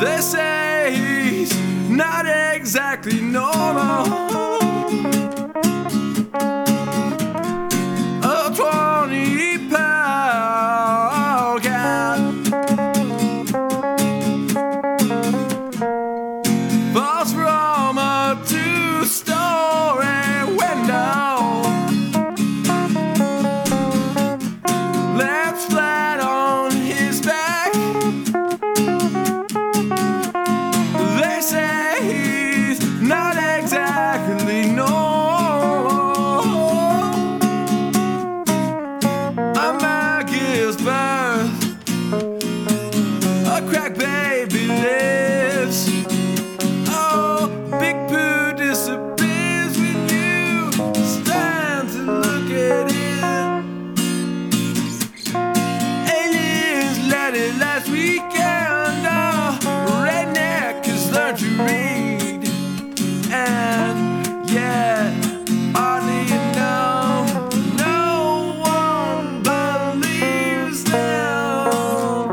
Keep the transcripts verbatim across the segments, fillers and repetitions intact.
They say he's not exactly normal. A twenty pound cat falls from a two-story window, lands flat on his back. They say he's not exactly normal. A man gives birth, a crack baby lives. Oh, Big Pooh disappears when you stand to look at him. Aliens landed last weekend. Oh, redneck has learned to read, and yet hardly you know, no one believes them.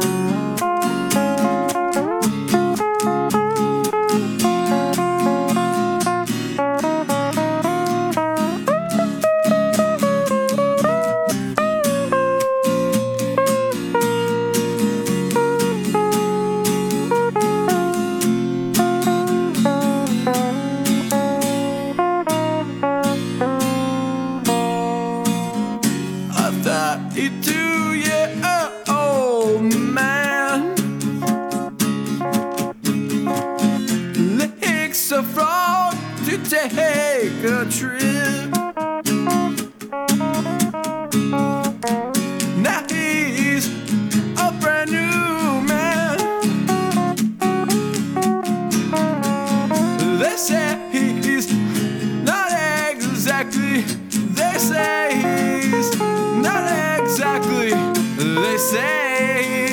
A thirty-two-year-old man licks a frog to take a trip. Now he's a brand new man. They say he's not exactly. They say he's not exactly. They say